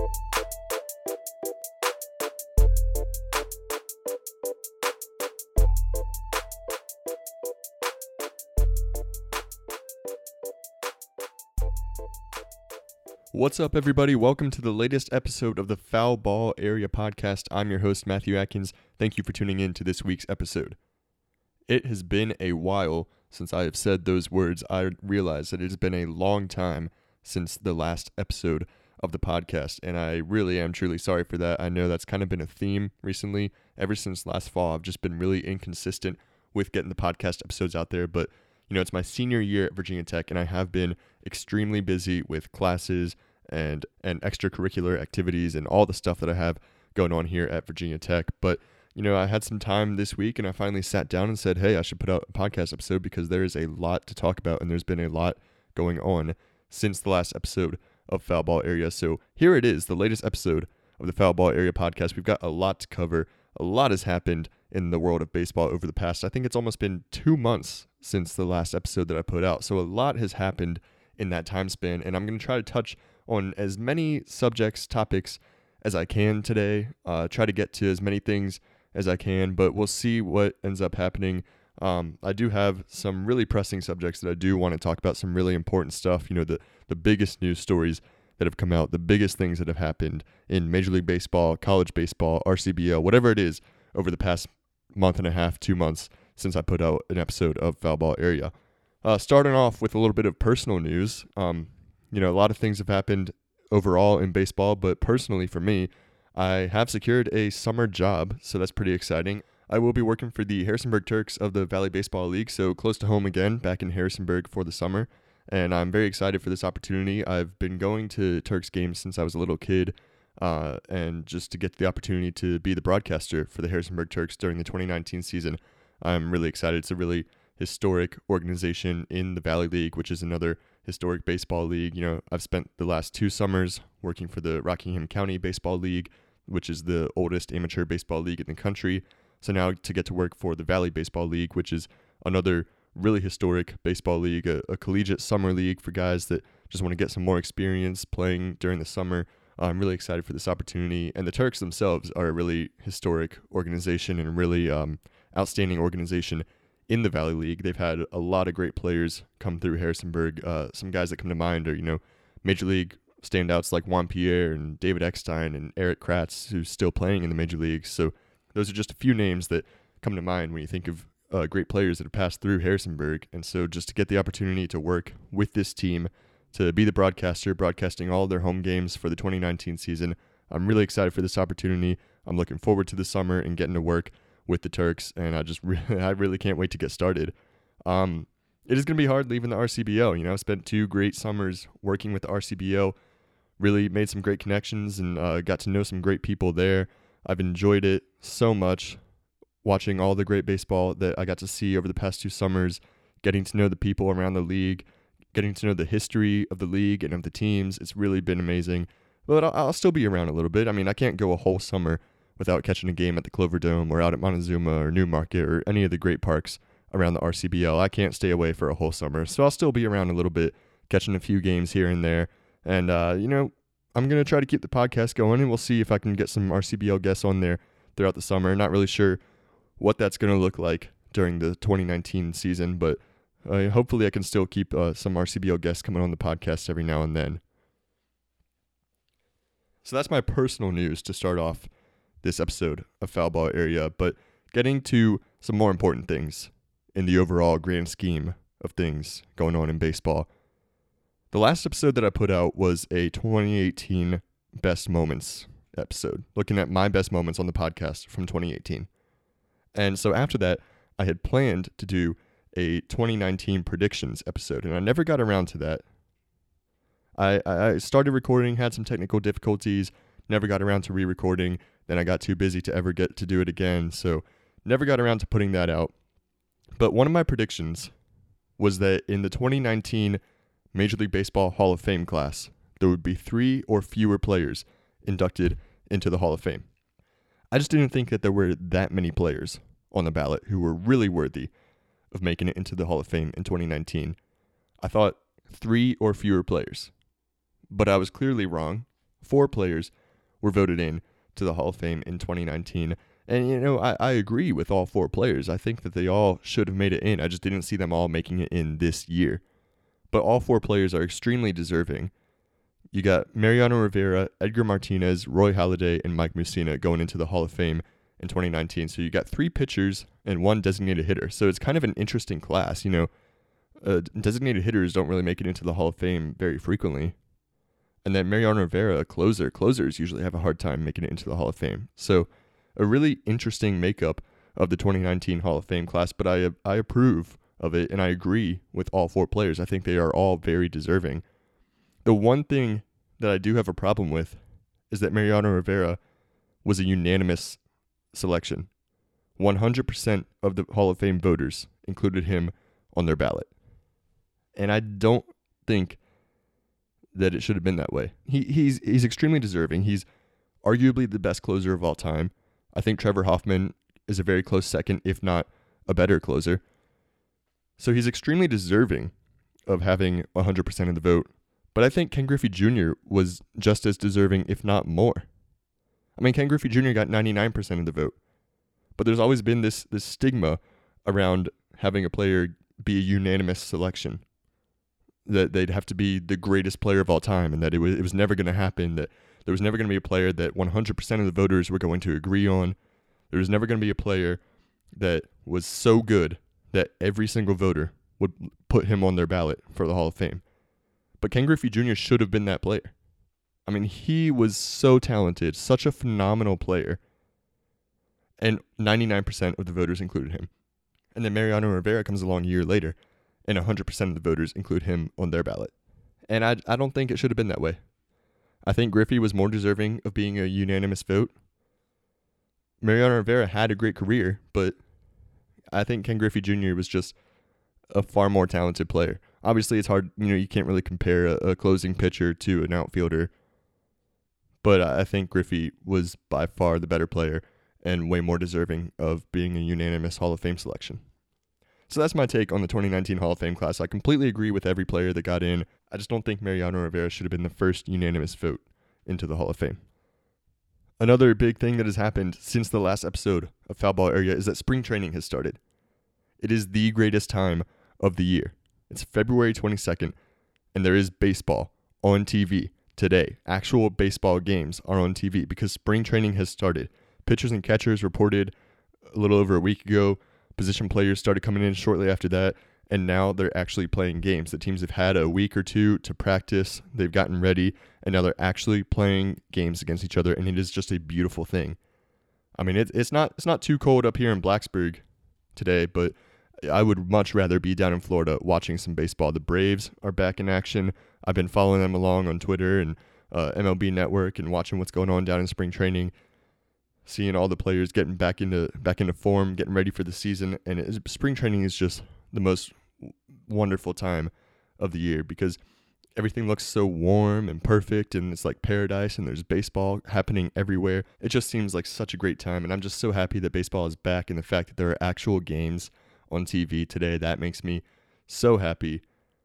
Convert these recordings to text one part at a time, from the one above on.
What's up, everybody? Welcome to the latest episode of the Foul Ball Area Podcast. I'm your host, Matthew Atkins. Thank you for tuning in to this week's episode. It has been a while since I have said those words. I realize that it has been a long time since the last episode of the podcast, and I really am truly sorry for that. I know that's kind of been a theme recently. Ever since last fall, I've just been really inconsistent with getting the podcast episodes out there, but it's my senior year at Virginia Tech, and I have been extremely busy with classes and extracurricular activities and all the stuff that I have going on here at Virginia Tech. But, I had some time this week, and I finally sat down and said, hey, I should put out a podcast episode because there is a lot to talk about, and there's been a lot going on since the last episode of Foul Ball Area. So here it is, the latest episode of the Foul Ball Area Podcast. We've got a lot to cover. A lot has happened in the world of baseball over the past, I think it's almost been 2 months since the last episode that I put out. So a lot has happened in that time span, and I'm going to try to touch on as many subjects, topics as I can today, try to get to as many things as I can, but we'll see what ends up happening. I do have some really pressing subjects that I do want to talk about, some really important stuff, the biggest news stories that have come out, the biggest things that have happened in Major League Baseball, college baseball, RCBO, whatever it is, over the past month and a half, 2 months since I put out an episode of Foul Ball Area. Starting off with a little bit of personal news. A lot of things have happened overall in baseball, but personally for me, I have secured a summer job, so that's pretty exciting. I will be working for the Harrisonburg Turks of the Valley Baseball League, so close to home again, back in Harrisonburg for the summer, and I'm very excited for this opportunity. I've been going to Turks games since I was a little kid, and just to get the opportunity to be the broadcaster for the Harrisonburg Turks during the 2019 season, I'm really excited. It's a really historic organization in the Valley League, which is another historic baseball league. I've spent the last 2 summers working for the Rockingham County Baseball League, which is the oldest amateur baseball league in the country. So now to get to work for the Valley Baseball League, which is another really historic baseball league, a collegiate summer league for guys that just want to get some more experience playing during the summer. I'm really excited for this opportunity, and the Turks themselves are a really historic organization and really outstanding organization in the Valley League. They've had a lot of great players come through Harrisonburg. Some guys that come to mind are, Major League standouts like Juan Pierre and David Eckstein and Eric Kratz, who's still playing in the Major Leagues. So those are just a few names that come to mind when you think of great players that have passed through Harrisonburg. And so just to get the opportunity to work with this team, to be the broadcaster, broadcasting all of their home games for the 2019 season, I'm really excited for this opportunity. I'm looking forward to the summer and getting to work with the Turks, and I really can't wait to get started. It is going to be hard leaving the RCBO. I spent 2 great summers working with the RCBO, really made some great connections and got to know some great people there. I've enjoyed it so much, watching all the great baseball that I got to see over the past 2 summers, getting to know the people around the league, getting to know the history of the league and of the teams. It's really been amazing. But I'll still be around a little bit. I can't go a whole summer without catching a game at the Clover Dome or out at Montezuma or Newmarket or any of the great parks around the RCBL. I can't stay away for a whole summer, so I'll still be around a little bit, catching a few games here and there. And, I'm going to try to keep the podcast going, and we'll see if I can get some RCBL guests on there throughout the summer. Not really sure what that's going to look like during the 2019 season, but hopefully I can still keep some RCBL guests coming on the podcast every now and then. So that's my personal news to start off this episode of Foul Ball Area, but getting to some more important things in the overall grand scheme of things going on in baseball. The last episode that I put out was a 2018 best moments episode, looking at my best moments on the podcast from 2018. And so after that, I had planned to do a 2019 predictions episode, and I never got around to that. I started recording, had some technical difficulties, never got around to re-recording, then I got too busy to ever get to do it again, so never got around to putting that out. But one of my predictions was that in the 2019 Major League Baseball Hall of Fame class, there would be 3 or fewer players inducted into the Hall of Fame. I just didn't think that there were that many players on the ballot who were really worthy of making it into the Hall of Fame in 2019. I thought 3 or fewer players, but I was clearly wrong. 4 players were voted in to the Hall of Fame in 2019. And, I agree with all 4 players. I think that they all should have made it in. I just didn't see them all making it in this year. But all 4 players are extremely deserving. You got Mariano Rivera, Edgar Martinez, Roy Halladay, and Mike Mussina going into the Hall of Fame in 2019. So you got 3 pitchers and 1 designated hitter. So it's kind of an interesting class. Designated hitters don't really make it into the Hall of Fame very frequently. And then Mariano Rivera, a closer. Closers usually have a hard time making it into the Hall of Fame. So a really interesting makeup of the 2019 Hall of Fame class, but I approve of it, and I agree with all 4 players. I think they are all very deserving. The one thing that I do have a problem with is that Mariano Rivera was a unanimous selection. 100% of the Hall of Fame voters included him on their ballot. And I don't think that it should have been that way. He's extremely deserving. He's arguably the best closer of all time. I think Trevor Hoffman is a very close second, if not a better closer. So he's extremely deserving of having 100% of the vote. But I think Ken Griffey Jr. was just as deserving, if not more. I mean, Ken Griffey Jr. got 99% of the vote. But there's always been this stigma around having a player be a unanimous selection. That they'd have to be the greatest player of all time, and that it was never going to happen, that there was never going to be a player that 100% of the voters were going to agree on. There was never going to be a player that was so good that every single voter would put him on their ballot for the Hall of Fame. But Ken Griffey Jr. should have been that player. I mean, he was so talented, such a phenomenal player, and 99% of the voters included him. And then Mariano Rivera comes along a year later, and 100% of the voters include him on their ballot. And I don't think it should have been that way. I think Griffey was more deserving of being a unanimous vote. Mariano Rivera had a great career, but I think Ken Griffey Jr. was just a far more talented player. Obviously, it's hard, you can't really compare a closing pitcher to an outfielder. But I think Griffey was by far the better player and way more deserving of being a unanimous Hall of Fame selection. So that's my take on the 2019 Hall of Fame class. I completely agree with every player that got in. I just don't think Mariano Rivera should have been the first unanimous vote into the Hall of Fame. Another big thing that has happened since the last episode of Foul Ball Area is that spring training has started. It is the greatest time of the year. It's February 22nd, and there is baseball on TV today. Actual baseball games are on TV because spring training has started. Pitchers and catchers reported a little over a week ago. Position players started coming in shortly after that, and now they're actually playing games. The teams have had a week or two to practice. They've gotten ready, and now they're actually playing games against each other, and it is just a beautiful thing. I mean, it's not too cold up here in Blacksburg today, but I would much rather be down in Florida watching some baseball. The Braves are back in action. I've been following them along on Twitter and MLB Network and watching what's going on down in spring training, seeing all the players getting back into form, getting ready for the season. And spring training is just the most wonderful time of the year because everything looks so warm and perfect, and it's like paradise, and there's baseball happening everywhere. It just seems like such a great time, and I'm just so happy that baseball is back, and the fact that there are actual games on TV today, that makes me so happy.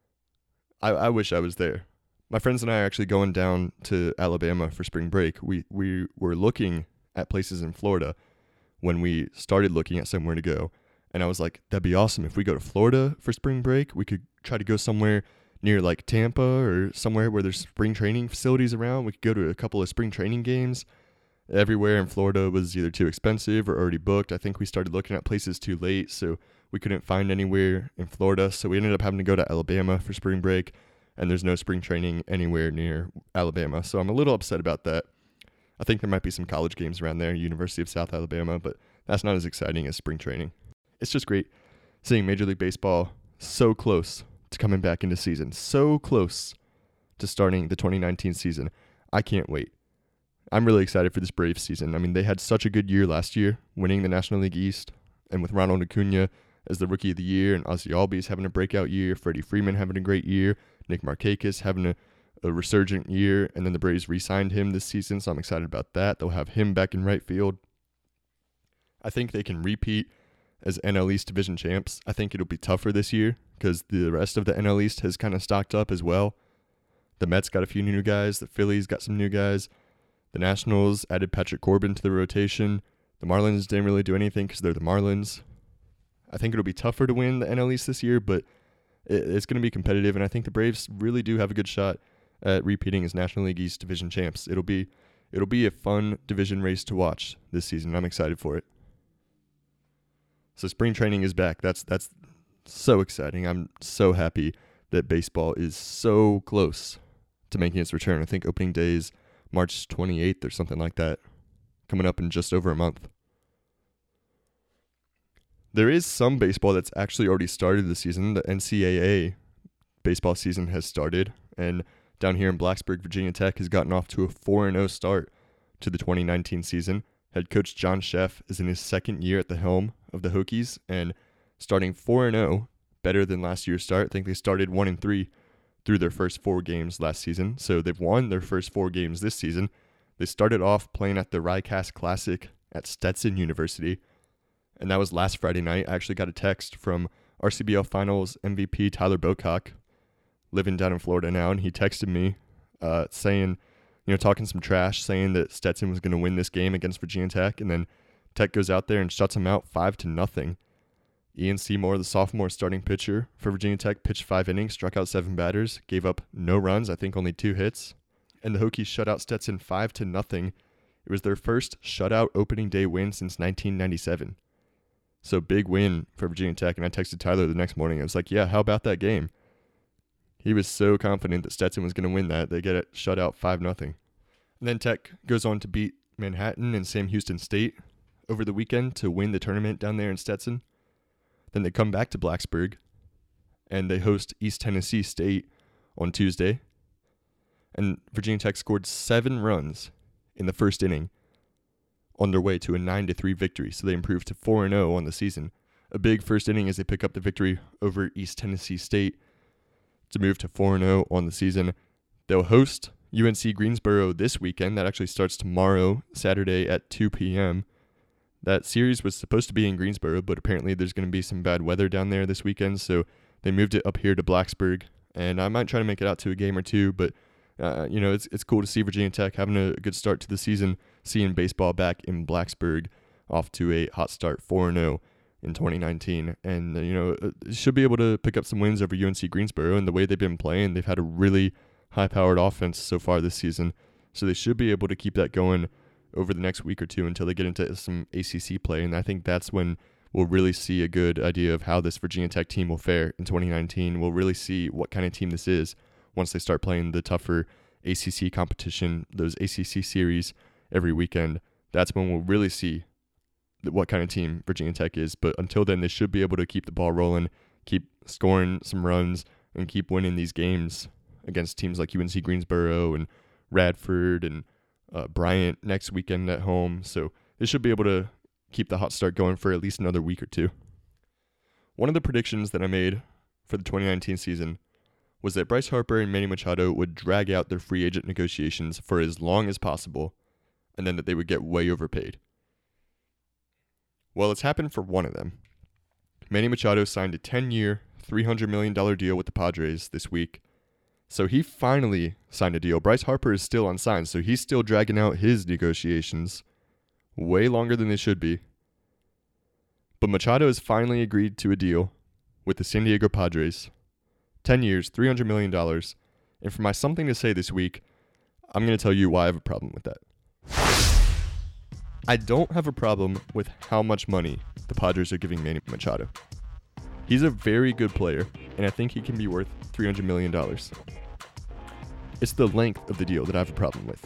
I wish I was there. My friends and I are actually going down to Alabama for spring break. We were looking at places in Florida when we started looking at somewhere to go, and I was like, that'd be awesome if we go to Florida for spring break. We could try to go somewhere near like Tampa or somewhere where there's spring training facilities around. We could go to a couple of spring training games. Everywhere in Florida was either too expensive or already booked. I think we started looking at places too late, so we couldn't find anywhere in Florida. So we ended up having to go to Alabama for spring break, and there's no spring training anywhere near Alabama. So I'm a little upset about that. I think there might be some college games around there, University of South Alabama, but that's not as exciting as spring training. It's just great seeing Major League Baseball so close to coming back into season, so close to starting the 2019 season. I can't wait. I'm really excited for this Braves season. I mean, they had such a good year last year, winning the National League East, and with Ronald Acuna as the Rookie of the Year, and Ozzie Albies having a breakout year, Freddie Freeman having a great year, Nick Markakis having a resurgent year, and then the Braves re-signed him this season, so I'm excited about that. They'll have him back in right field. I think they can repeat as NL East division champs. I think it'll be tougher this year because the rest of the NL East has kind of stocked up as well. The Mets got a few new guys. The Phillies got some new guys. The Nationals added Patrick Corbin to the rotation. The Marlins didn't really do anything because they're the Marlins. I think it'll be tougher to win the NL East this year, but it's going to be competitive, and I think the Braves really do have a good shot at repeating as National League East division champs. It'll be a fun division race to watch this season. I'm excited for it. So spring training is back. That's so exciting. I'm so happy that baseball is so close to making its return. I think opening day is March 28th or something like that, coming up in just over a month. There is some baseball that's actually already started this season. The NCAA baseball season has started, and down here in Blacksburg, Virginia Tech has gotten off to a 4-0 start to the 2019 season. Head coach John Sheff is in his second year at the helm of the Hokies, and starting 4-0, better than last year's start. I think they started 1-3 through their first 4 games last season, so they've won their first 4 games this season. They started off playing at the RICAS Classic at Stetson University, and that was last Friday night. I actually got a text from RCBL Finals MVP Tyler Bocock, living down in Florida now, and he texted me saying, talking some trash, saying that Stetson was going to win this game against Virginia Tech, and then Tech goes out there and shuts them out 5-0. Ian Seymour, the sophomore starting pitcher for Virginia Tech, pitched 5 innings, struck out 7 batters, gave up no runs, I think only 2 hits, and the Hokies shut out Stetson 5-0. It was their first shutout opening day win since 1997. So big win for Virginia Tech, and I texted Tyler the next morning. I was like, yeah, how about that game? He was so confident that Stetson was going to win that. They get it shut out 5-0. And then Tech goes on to beat Manhattan and Sam Houston State over the weekend to win the tournament down there in Stetson. Then they come back to Blacksburg, and they host East Tennessee State on Tuesday. And Virginia Tech scored 7 runs in the first inning on their way to a 9-3 victory, so they improved to 4-0 on the season. A big first inning as they pick up the victory over East Tennessee State to move to 4-0 on the season. They'll host UNC Greensboro this weekend. That actually starts tomorrow, Saturday at 2 p.m. That series was supposed to be in Greensboro, but apparently there's going to be some bad weather down there this weekend, so they moved it up here to Blacksburg. And I might try to make it out to a game or two, but it's cool to see Virginia Tech having a good start to the season, seeing baseball back in Blacksburg off to a hot start, 4-0 in 2019. And, should be able to pick up some wins over UNC Greensboro. And the way they've been playing, they've had a really high-powered offense so far this season. So they should be able to keep that going over the next week or two until they get into some ACC play. And I think that's when we'll really see a good idea of how this Virginia Tech team will fare in 2019. We'll really see what kind of team this is once they start playing the tougher ACC competition, those ACC series every weekend. That's when we'll really see what kind of team Virginia Tech is. But until then, they should be able to keep the ball rolling, keep scoring some runs, and keep winning these games against teams like UNC Greensboro and Radford and Bryant next weekend at home. So they should be able to keep the hot start going for at least another week or two. One of the predictions that I made for the 2019 season was that Bryce Harper and Manny Machado would drag out their free agent negotiations for as long as possible, and then that they would get way overpaid. Well, it's happened for one of them. Manny Machado signed a 10-year, $300 million deal with the Padres this week. So he finally signed a deal. Bryce Harper is still unsigned, so he's still dragging out his negotiations way longer than they should be. But Machado has finally agreed to a deal with the San Diego Padres. 10 years, $300 million. And for my something to say this week, I'm going to tell you why I have a problem with that. I don't have a problem with how much money the Padres are giving Manny Machado. He's a very good player, and I think he can be worth $300 million. It's the length of the deal that I have a problem with.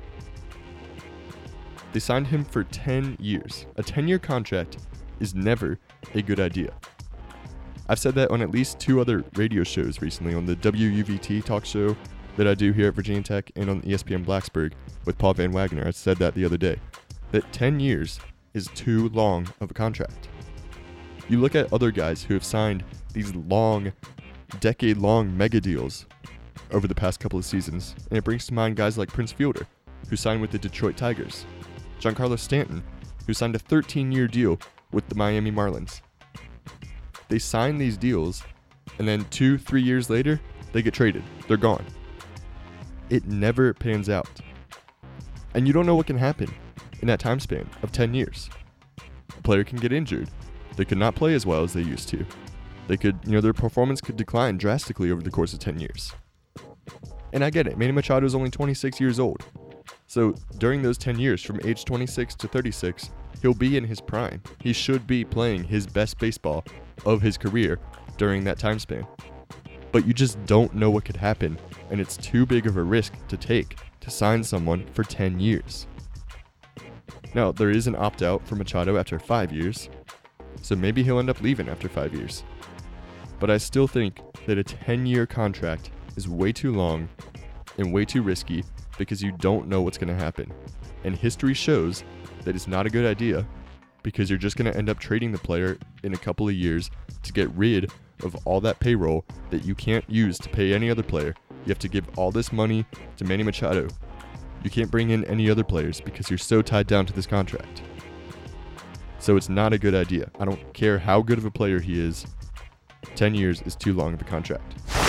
They signed him for 10 years. A 10-year contract is never a good idea. I've said that on at least 2 other radio shows recently, on the WUVT talk show that I do here at Virginia Tech and on ESPN Blacksburg with Paul Van Wagner. I said that the other day, that 10 years is too long of a contract. You look at other guys who have signed these long, decade-long mega deals over the past couple of seasons, and it brings to mind guys like Prince Fielder, who signed with the Detroit Tigers, Giancarlo Stanton, who signed a 13-year deal with the Miami Marlins. They sign these deals, and then 2-3 years later, they get traded. They're gone. it never pans out. And you don't know what can happen in that time span of 10 years. A player can get injured. They could not play as well as they used to. They could, their performance could decline drastically over the course of 10 years. And I get it, Manny Machado is only 26 years old. So during those 10 years, from age 26 to 36, he'll be in his prime. He should be playing his best baseball of his career during that time span. But you just don't know what could happen, and it's too big of a risk to take to sign someone for 10 years. Now, there is an opt-out for Machado after 5 years, so maybe he'll end up leaving after 5 years. But I still think that a 10-year contract is way too long and way too risky because you don't know what's going to happen. And history shows that it's not a good idea because you're just going to end up trading the player in a couple of years to get rid of all that payroll that you can't use to pay any other player. You have to give all this money to Manny Machado. You can't bring in any other players because you're so tied down to this contract. So it's not a good idea. I don't care how good of a player he is. 10 years is too long of a contract.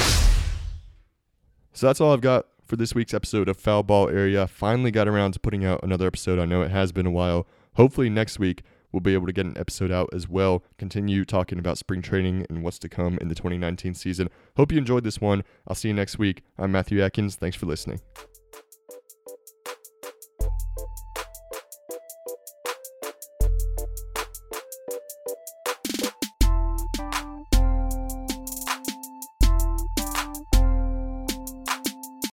So that's all I've got for this week's episode of Foul Ball Area. Finally got around to putting out another episode. I know it has been a while. Hopefully next week we'll be able to get an episode out as well. Continue talking about spring training and what's to come in the 2019 season. Hope you enjoyed this one. I'll see you next week. I'm Matthew Atkins. Thanks for listening.